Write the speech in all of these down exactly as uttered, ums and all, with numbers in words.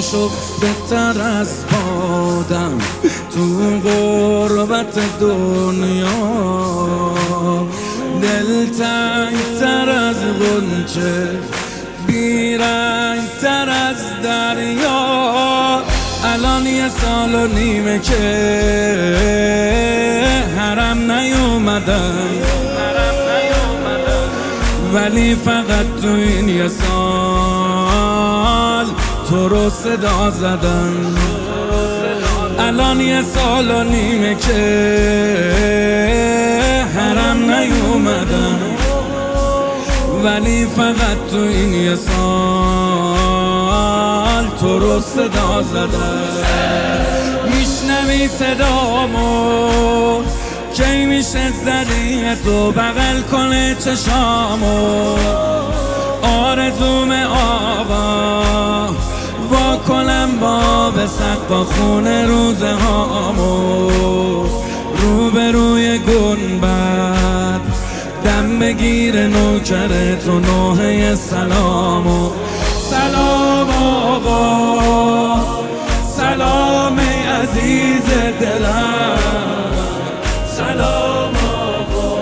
آشفته تر از بادم تو غربت دنیا، دلتنگ تر از غنچه، بیرنگ تر از دریا. الان یه سال و نیمه که حرم نیومدم، ولی فقط تو این یه سال تو رو صدا زدن. الان یه سال و نیمه که حرم نیومدم، ولی فقط تو این یه سال تو رو صدا زدن. میشنوی صدامو کی میشه زدی تو بغل کنه چشامو، آرزوم آقا با کنم با به سقف خونه روزه هامو، روبروی گنبد دم بگیر نوکر تو نوحه سلامو. سلام آقا، سلام عزیز دلم، سلام آقا،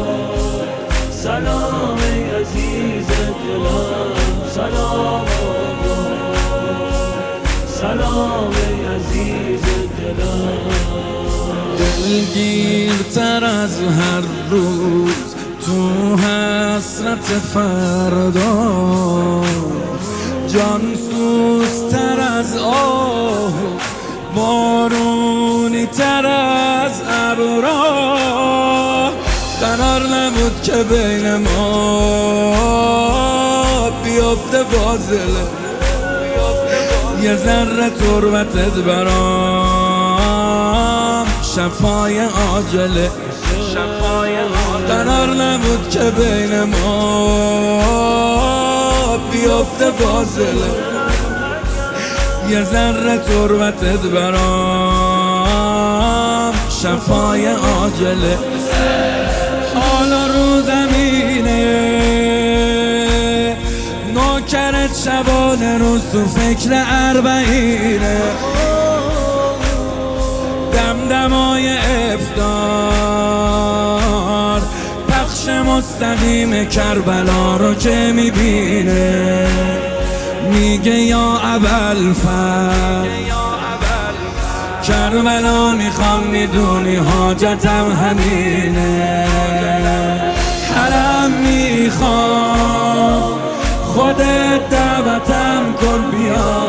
سلام عزیز دلم، سلام آقا، سلام عزیز دلم. دلگیرتر از هر روز تو حسرت فردا، جان سوزتر از آه، بارونی تر از ابرا. قرار نبود که بین ما بیفته فاصله، یه ذره تربتت برام شفای عاجله. قرار نبود که بین ما بیفته فاصله، یه ذره تربتت برام شفای عاجله. حالا رو زمینه نوکرت شبانه روز تو فکر اربعینه، دمدمای افطار پخش مستقیم کربلا رو که میبینه، میگه یا ابوالفضل کربلا میخوام، میدونی حاجتم همینه. حرم میخوام خودت دعوتم کن بیا،